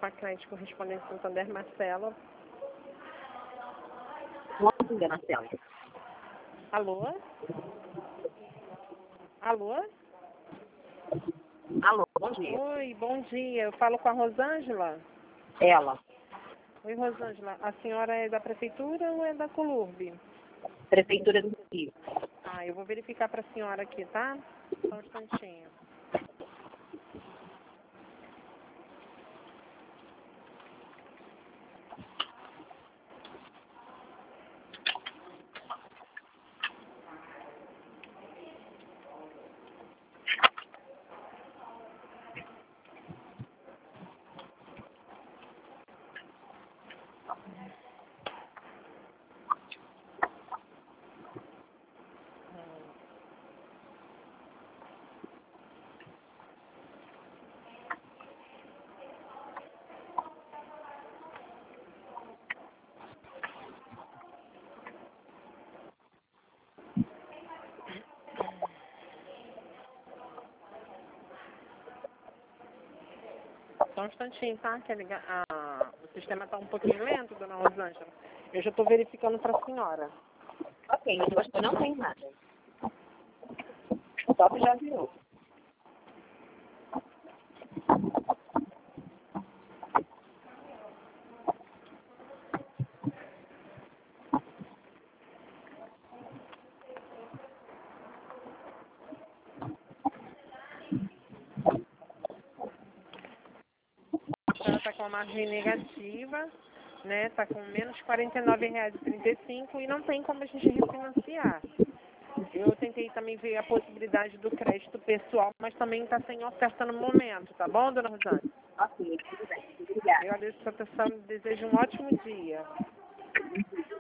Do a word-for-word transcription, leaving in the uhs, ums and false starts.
Pacrete, correspondente Santander, Marcelo. Bom dia, Marcelo. Alô? Alô? Alô, bom dia. Oi, bom dia. Eu falo com a Rosângela? Ela, Oi, Rosângela. A senhora é da prefeitura ou é da Colurbe? Prefeitura do Rio. Ah, eu vou verificar para a senhora aqui, tá? Só um instantinho. Só um instantinho, tá? Quer ligar? Ah, o sistema está um pouquinho lento, dona Rosângela. Eu já estou verificando para a senhora. Ok, mas eu acho que não tem nada. Só que já virou. Ela está com a margem negativa, né? Está com menos quarenta e nove reais e trinta e cinco centavos e não tem como a gente refinanciar. Eu tentei também ver a possibilidade do crédito pessoal, mas também está sem oferta no momento, tá bom, dona Rosângela? Ok, tudo bem. Obrigada. Eu agradeço a sua atenção e desejo um ótimo dia.